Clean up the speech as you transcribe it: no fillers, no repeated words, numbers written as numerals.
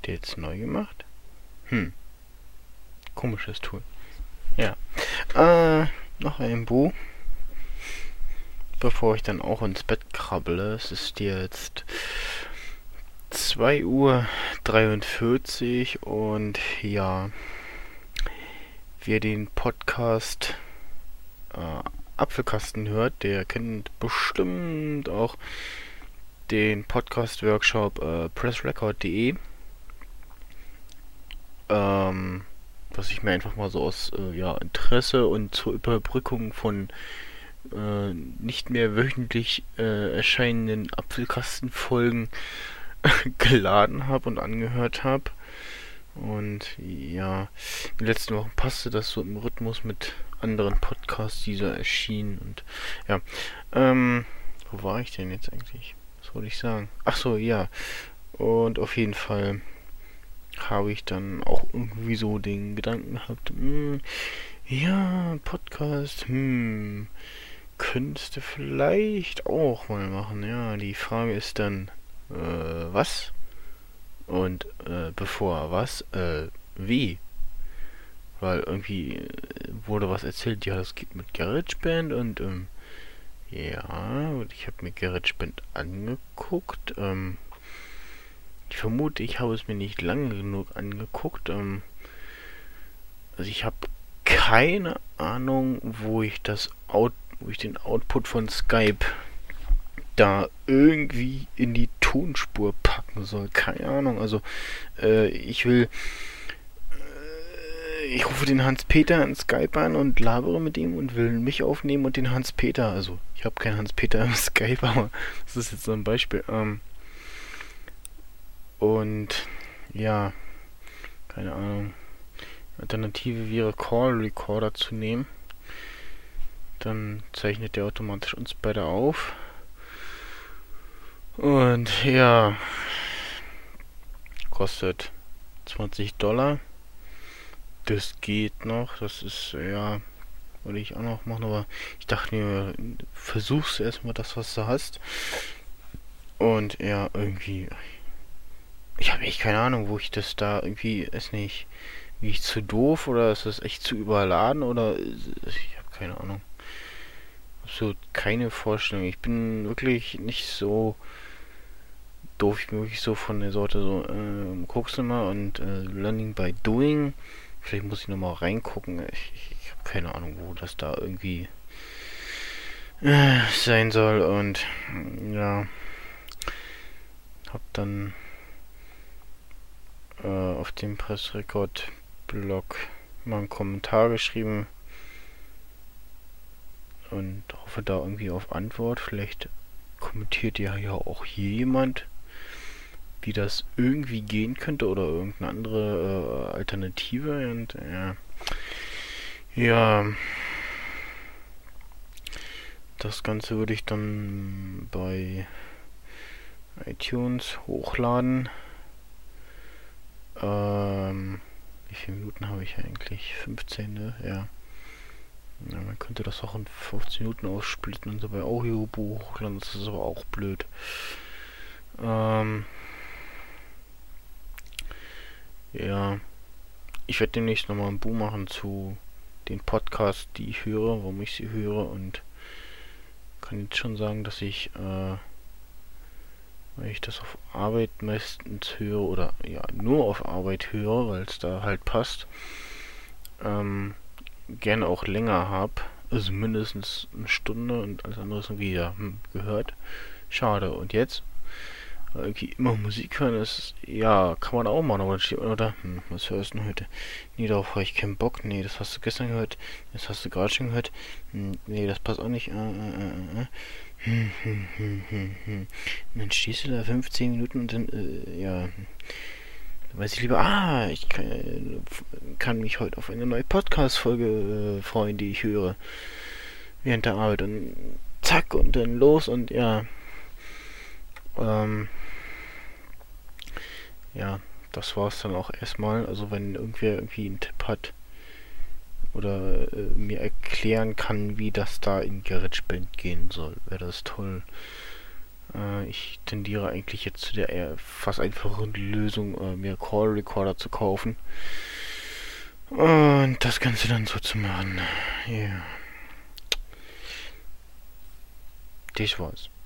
Der jetzt neu gemacht? Komisches Tool. Ja. Noch ein Buch, bevor ich dann auch ins Bett krabbele. Es ist jetzt 2:43 Uhr und ja, wer den Podcast Apfelkasten hört, der kennt bestimmt auch den Podcast-Workshop pressrecord.de, was ich mir einfach mal so aus Interesse und zur Überbrückung von nicht mehr wöchentlich erscheinenden Apfelkastenfolgen geladen habe und angehört habe. Und ja, in den letzten Wochen passte das so im Rhythmus mit anderen Podcasts, die so erschienen. Und ja, wo war ich denn jetzt eigentlich? Was wollte ich sagen? Ach so, ja. Und auf jeden Fall habe ich dann auch irgendwie so den Gedanken gehabt, ja, Podcast, könntest du vielleicht auch mal machen. Ja, die Frage ist dann, was? Und bevor was, wie? Weil irgendwie wurde was erzählt, ja, das geht mit GarageBand und ja, und ich habe mir GarageBand angeguckt. Ich vermute, ich habe es mir nicht lange genug angeguckt. Also ich habe keine Ahnung, wo ich den Output von Skype da irgendwie in die Tonspur packen soll. Keine Ahnung. Also ich rufe den Hans-Peter in Skype an und labere mit ihm und will mich aufnehmen und den Hans-Peter. Also ich habe keinen Hans-Peter im Skype, aber das ist jetzt so ein Beispiel. Und ja, keine Ahnung. Alternative wäre Call Recorder zu nehmen. Dann zeichnet der automatisch uns beide auf. Und ja, kostet $20. Das geht noch. Das ist, ja, würde ich auch noch machen. Aber ich dachte mir, versuch's erstmal das, was du hast. Und ja, irgendwie, ich habe echt keine Ahnung, wo ich das da irgendwie, ist nicht, wie ich zu doof oder ist das echt zu überladen oder ich habe keine Ahnung. Absolut keine Vorstellung. Ich bin wirklich nicht so doof. Ich bin wirklich so von der Sorte so, guckst du mal und Learning by Doing. Vielleicht muss ich nochmal reingucken. Ich habe keine Ahnung, wo das da irgendwie sein soll. Und ja, hab dann auf dem Pressrecord-Blog mal einen Kommentar geschrieben und hoffe da irgendwie auf Antwort. Vielleicht kommentiert ja auch hier jemand, wie das irgendwie gehen könnte oder irgendeine andere Alternative. Und ja, das Ganze würde ich dann bei iTunes hochladen. Wie viele Minuten habe ich eigentlich? 15, ne? Ja. Ja, man könnte das auch in 15 Minuten aufsplitten und so bei Audiobuch hochladen, das ist aber auch blöd. Ja, ich werde demnächst nochmal ein Buch machen zu den Podcasts, die ich höre, warum ich sie höre und kann jetzt schon sagen, dass weil ich das auf Arbeit meistens höre oder ja nur auf Arbeit höre, weil es da halt passt, gerne auch länger habe, also mindestens eine Stunde und alles andere ist irgendwie gehört. Schade. Und jetzt irgendwie immer Musik hören ist, ja, kann man auch machen, aber dann steht man nur da, was hörst du denn heute? Nee, darauf habe ich keinen Bock, nee, das hast du gestern gehört, das hast du gerade schon gehört, nee, das passt auch nicht, Und dann stehst du da 15 Minuten und dann, ja, dann weiß ich lieber, ich kann mich heute auf eine neue Podcast-Folge freuen, die ich höre während der Arbeit und zack und dann los und ja, ja, das war's dann auch erstmal. Also wenn irgendwer irgendwie einen Tipp hat oder mir erklären kann, wie das da in GarageBand gehen soll, wäre das toll. Ich tendiere eigentlich jetzt zu der eher fast einfacheren Lösung, mir Call Recorder zu kaufen. Und das Ganze dann so zu machen. Ja. Das war's.